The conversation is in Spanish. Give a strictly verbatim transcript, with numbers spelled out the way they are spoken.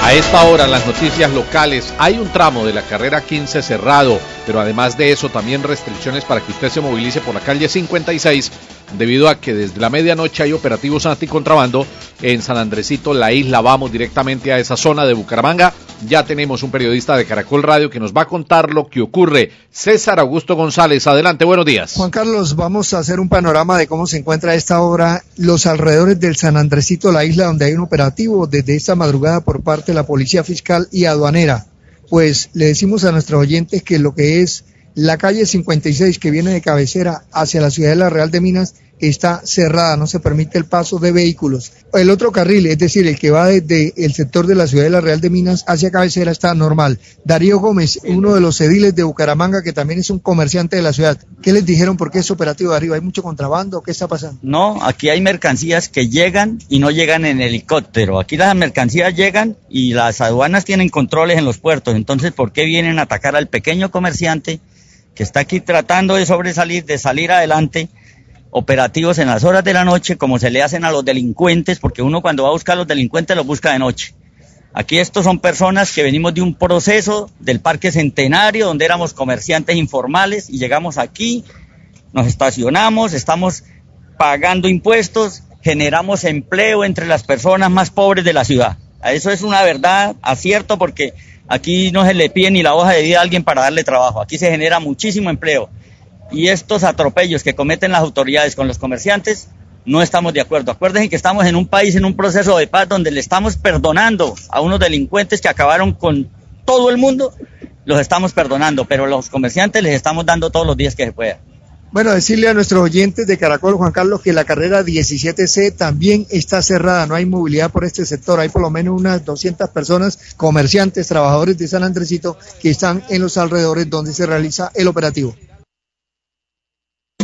A esta hora, las noticias locales, hay un tramo de la carrera quince cerrado, pero además de eso también restricciones para que usted se movilice por la calle cincuenta y seis, debido a que desde la medianoche hay operativos anticontrabando en San Andresito, la isla. Vamos directamente a esa zona de Bucaramanga. Ya tenemos un periodista de Caracol Radio que nos va a contar lo que ocurre. César Augusto González, adelante, buenos días. Juan Carlos, vamos a hacer un panorama de cómo se encuentra a esta hora los alrededores del San Andresito, la isla, donde hay un operativo desde esta madrugada por parte de la Policía Fiscal y Aduanera. Pues le decimos a nuestros oyentes que lo que es la calle cincuenta y seis, que viene de cabecera hacia la ciudad de La Real de Minas, está cerrada, no se permite el paso de vehículos. El otro carril, es decir, el que va desde el sector de la ciudad de La Real de Minas hacia cabecera, está normal. Darío Gómez, uno de los ediles de Bucaramanga, que también es un comerciante de la ciudad, ¿qué les dijeron por qué es operativo de arriba? ¿Hay mucho contrabando? ¿Qué está pasando? No, aquí hay mercancías que llegan y no llegan en helicóptero. Aquí las mercancías llegan y las aduanas tienen controles en los puertos. Entonces, ¿por qué vienen a atacar al pequeño comerciante que está aquí tratando de sobresalir, de salir adelante? Operativos en las horas de la noche, como se le hacen a los delincuentes, porque uno cuando va a buscar a los delincuentes los busca de noche. Aquí estos son personas que venimos de un proceso del Parque Centenario, donde éramos comerciantes informales, y llegamos aquí, nos estacionamos, estamos pagando impuestos, generamos empleo entre las personas más pobres de la ciudad. Eso es una verdad, acierto, porque aquí no se le pide ni la hoja de vida a alguien para darle trabajo, aquí se genera muchísimo empleo. Y estos atropellos que cometen las autoridades con los comerciantes, no estamos de acuerdo. Acuérdense que estamos en un país, en un proceso de paz, donde le estamos perdonando a unos delincuentes que acabaron con todo el mundo, los estamos perdonando, pero los comerciantes les estamos dando todos los días que se pueda. Bueno, decirle a nuestros oyentes de Caracol, Juan Carlos, que la carrera diecisiete C también está cerrada, no hay movilidad por este sector, hay por lo menos unas doscientas personas, comerciantes, trabajadores de San Andresito, que están en los alrededores donde se realiza el operativo.